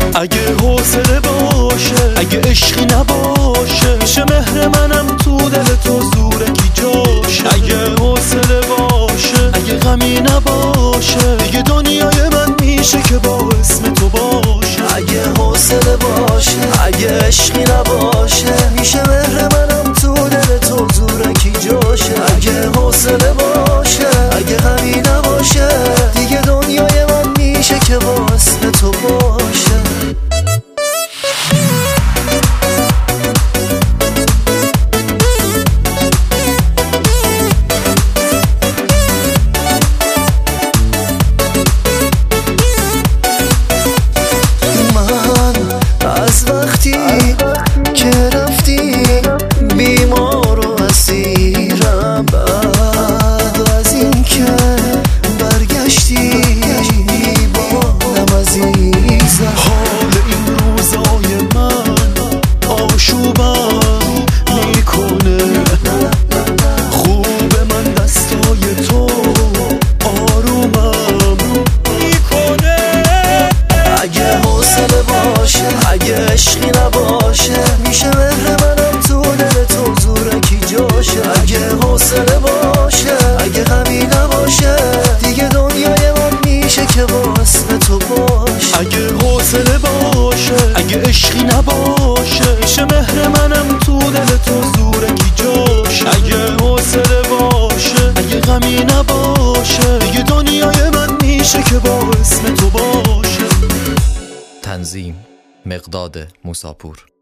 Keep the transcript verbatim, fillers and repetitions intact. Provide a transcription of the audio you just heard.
اگه حوصله باشه، اگه عشقی نباشه، میشه مهر منم تو دل تو زورکی جاشه. اگه حوصله باشه، اگه غمی نباشه، دیگه دنیای من میشه که با اسم تو باشه. اگه حوصله باشه، اگه عشقی نباشه، میشه مهر منم تو دل تو زورکی جاشه. اگه حوصله باشه، اگه غمی نباشه، دیگه دنیای من میشه که با اسم تو باشه. از وقتی که رفتی بیمار و اسیرم، بعد از این که برگشتی بانم عزیزم. حال این روزای من آشوبم میکنه، خوب من دستای تو آرومم میکنه. اگه حوصله باشه، اگه عشقی نباشه، میشه مهر منم تو دل تو زورکی جاشه. اگه حوصله باشه، اگه غمی نباشه، دیگه دنیای من میشه که با اسم تو باشه. اگه حوصله باشه، اگه عشقی نباشه، میشه مهر منم تو دل تو زورکی جاشه. اگه حوصله باشه، اگه غمی نباشه، دیگه دنیای من میشه که با اسم تو باشه. تنظیم مقداد موساپور.